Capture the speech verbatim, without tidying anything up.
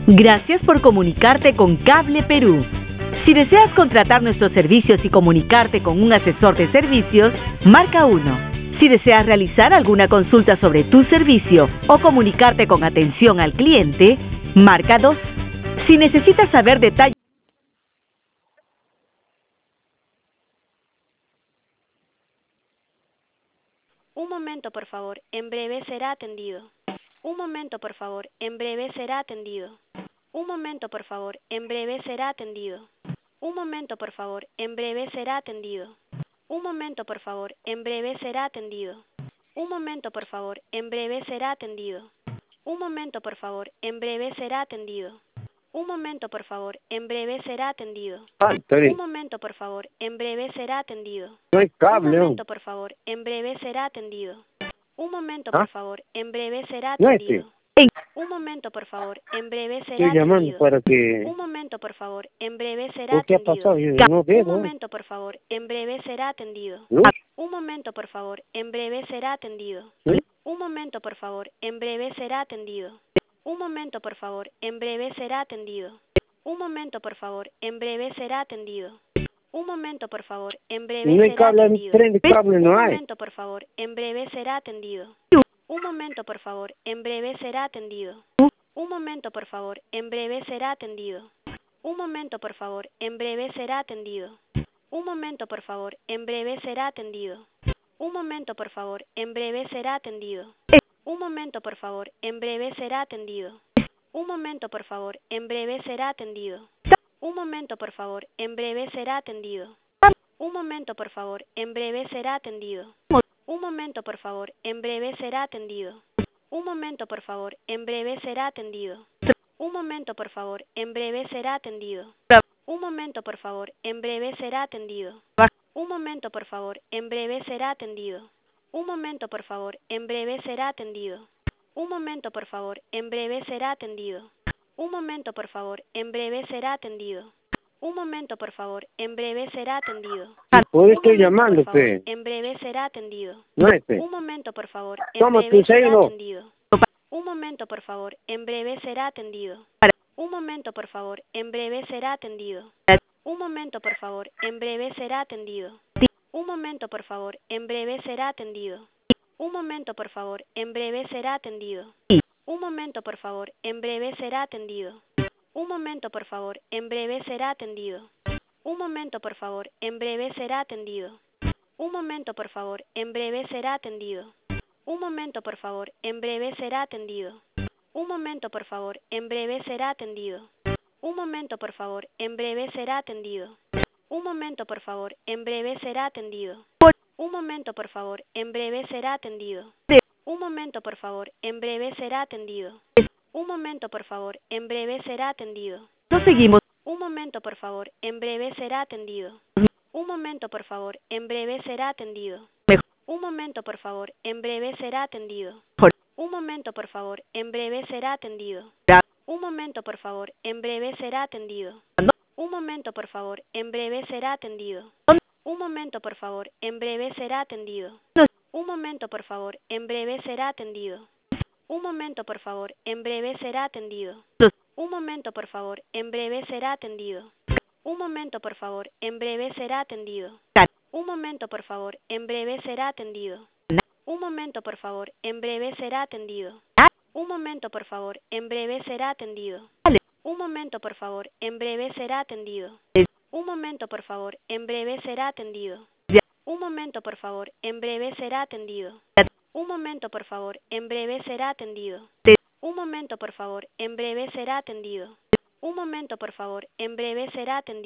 Gracias por comunicarte con Cable Perú. Si deseas contratar nuestros servicios y comunicarte con un asesor de servicios, marca uno. Si deseas realizar alguna consulta sobre tu servicio o comunicarte con atención al cliente, marca dos. Si necesitas saber detalles... Un momento, por favor. En breve será atendido. Un momento, por favor. En breve será atendido. Un momento, por favor. En breve será atendido. Un momento, por favor. En breve será atendido. Un momento, por favor. En breve será atendido. Un momento, por favor. En breve será atendido. Un momento, por favor. En breve será atendido. Un momento, por favor. En breve será atendido. Ah, Un momento, por favor. En breve será atendido. no hay Un cable. momento, por favor. En breve será atendido. Un momento, ¿Ah? por favor. En breve será No este. atendido. Un momento, por favor. En breve será Estoy llamando atendido. para que... Un momento, por favor. En breve será ¿Qué ha atendido. pasado? Yo no Un veo. momento, por favor. En breve será atendido. ¿Luz? Un momento, por favor. En breve será atendido. ¿Sí? Un momento, por favor. En breve será atendido. Un momento, por favor. En breve será atendido. Un momento, por favor. En breve será atendido. Un momento, por favor. En breve No hay será cable, atendido. tren de cable no Un hay. momento, por favor. En breve será atendido. Un momento, por favor. En breve será atendido. Un momento, por favor. En breve será atendido. Un momento, por favor. En breve será atendido. Un momento, por favor. En breve será atendido. Un momento, por favor. En breve será atendido. Un momento, por favor. En breve será atendido. Un momento, por favor. En breve será atendido. Un momento, por favor. En breve será atendido. Un momento, por favor. En breve será atendido. Un momento, por favor. En breve será atendido. Un momento, por favor. En breve será atendido. Un momento, por favor. En breve será atendido. Un momento, por favor. En breve será atendido. Un momento, por favor. En breve será atendido. Un momento, por favor. En breve será atendido. Un momento, por favor. En breve será atendido. Un momento, por favor. En breve será atendido. Un momento, por favor. En breve será atendido. Por eso estoy Un momento, llamando, por favor. pe. En breve será atendido. No este. Un momento, por favor. En Toma breve tu será celo. atendido. Un momento, por favor. En breve será atendido. Un momento, por favor. En breve será atendido. Un momento, por favor. En breve será atendido. Un momento, por favor. En breve será atendido. Un momento, por favor. En breve será atendido. Un momento, por favor. En breve será atendido. Un momento, por favor. En breve será atendido. Un momento, por favor. En breve será atendido. Un momento, por favor. En breve será atendido. Un momento, por favor. En breve será atendido. Un momento, por favor. En breve será atendido. Un momento, por favor. En breve será atendido. Un momento, por favor. En breve será atendido. Un momento, por favor. En breve será atendido. Un momento, por favor. En breve será atendido. Un momento, por favor. En breve será atendido. No seguimos. Un momento, por favor. En breve será atendido. Un momento, por favor. En breve será atendido. Mejor. Un momento, por favor. En breve será atendido. Un momento, por favor. En breve será atendido. Un momento, por favor. En breve será atendido. Un momento, por favor. En breve será atendido. Un momento, por favor. En breve será atendido. Un momento, por favor. En breve será atendido. Un momento, por favor. En breve será atendido. Un momento, por favor. En breve será atendido. Un momento, por favor. En breve será atendido. Un momento, por favor. En breve será atendido. Un momento, por favor. En breve será atendido. Un momento, por favor. En breve será atendido. Un momento, por favor. En breve será atendido. Un momento, por favor. En breve será atendido. Un momento, por favor. En breve será atendido. Un momento, por favor. En breve será atendido. Un momento, por favor. En breve será atendido. Un momento, por favor. En breve será atendido.